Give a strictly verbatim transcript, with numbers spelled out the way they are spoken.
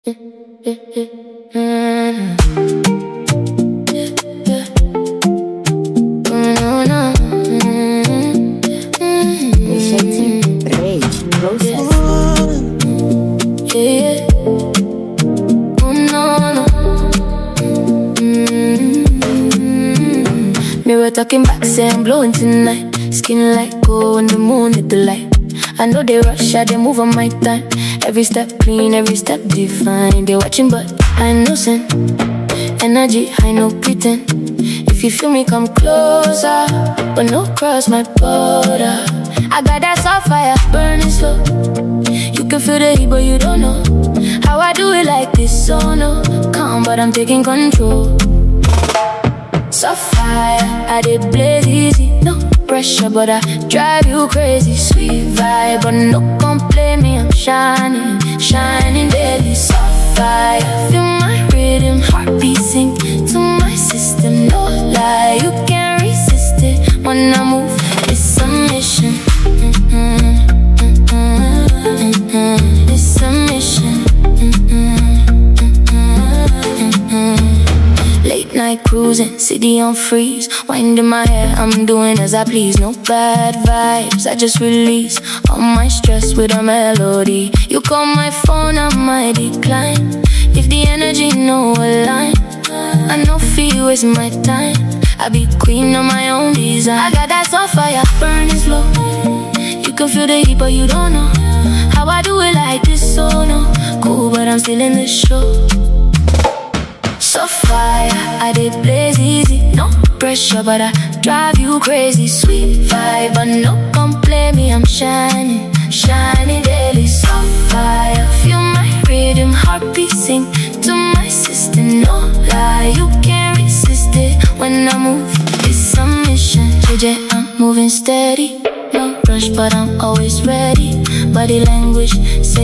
Mirror talking back, say I'm blowing tonight. Skin like gold when the moon hit the light. I know they rush, I they move on my time. Every step clean, every step divine. They watching but I know sin. Energy, I no pretend. If you feel me, come closer, but no cross my border. I got that soft fire, burning slow. You can feel the heat, but you don't know how I do it like this, so no. Calm, but I'm taking control. Soft fire, I did blaze easy. No pressure, but I drive you crazy. Sweet vibe, but no complain me. I'm shining, shining daily. Soft fire, feel my rhythm, heartbeat sink to my system. No lie, you can't resist it. When I move, it's a mission. Mm-hmm, mm-hmm, mm-hmm. It's a mission. Late night cruising, city on freeze. Winding my hair, I'm doing as I please. No bad vibes, I just release all my stress with a melody. You call my phone, I might decline. If the energy no align, I know feel waste my time. I be queen of my own design. I got that soft fire, burning slow. You can feel the heat, but you don't know how I do it like this, so no. Cool, but I'm still in the show. Soft fire, I did blaze easy. No pressure, but I drive you crazy. Sweet vibe, but no complain me. I'm shining, shining daily. Soft fire, feel my rhythm, heartbeat sink to my system. No lie, you can't resist it. When I move, it's a mission. J J, I'm moving steady. No rush, but I'm always ready. Body language, say